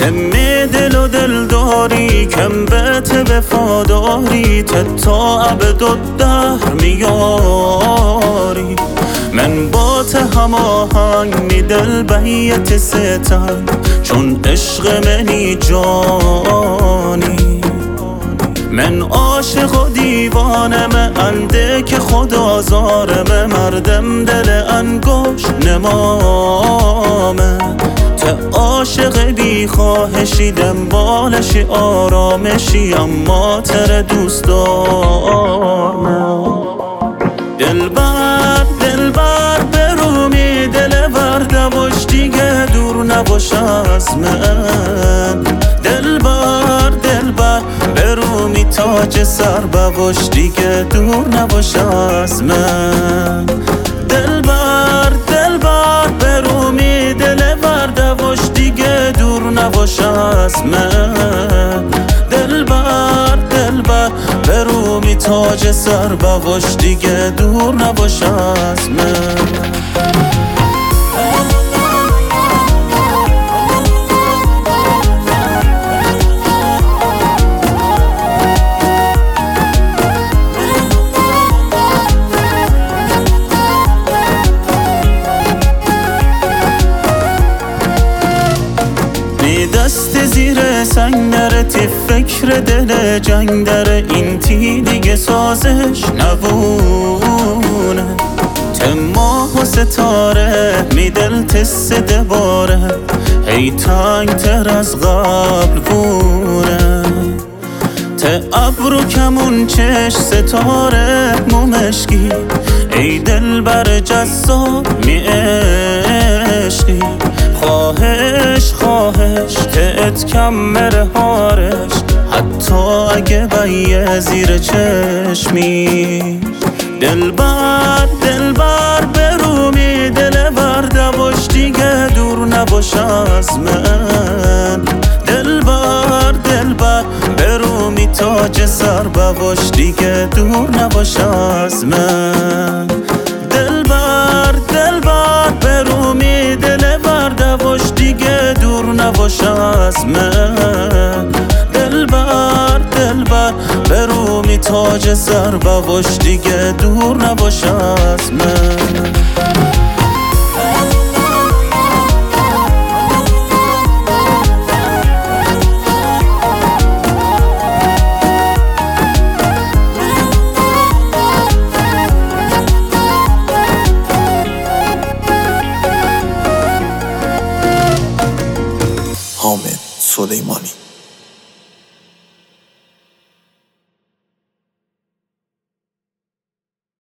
کم دل و دل داری، کم بهت وفاداری، تا ابدالدهر میاری. من با ته هماهنگ می دل بیت ستن، چون عشق منی جانی. من عاشق و دیوانم، انده که خدا زارم، مردم دل انگوش نمامه. ته عاشق بی خواهشی، دنبالشی آرامشی، اما تر دوست دارم. دلبر دلبر برومی دل ورده باش، دیگه دور نباش از من. دلبر دلبر برومی تاج سر بباش، دیگه دور نباش از من. دلبر دلبر برومی دل ورده باش، دیگه دور نباش از من. دلبر دلبر برومی تاج سر بباش، دیگه دور نباش از من. دست زیر سنگ نرتی، فکر دل جنگ در این تی دیگه سازش نبونه. ماه و ستاره می دل تست دباره، هی تنگ تر از قبل بونه. ته ابرو کمون چش ستاره مومشکی، ای دل بر جذاب می عشقی. خواهش خواهش تهت کم مره هارش، حتی اگه بیه زیر چشمی. دلبر دلبر برومی دل ورده باش، دیگه دور نباش از من. دلبر دلبر برومی تاج سر بباش، دیگه دور نباش از من. دلبر دلبر برومی دل ورده باش، دیگه دور نباش از من. دلبر دلبر برومی تاج سر بباش، دیگه دور نباش از من. حامد سلیمانی.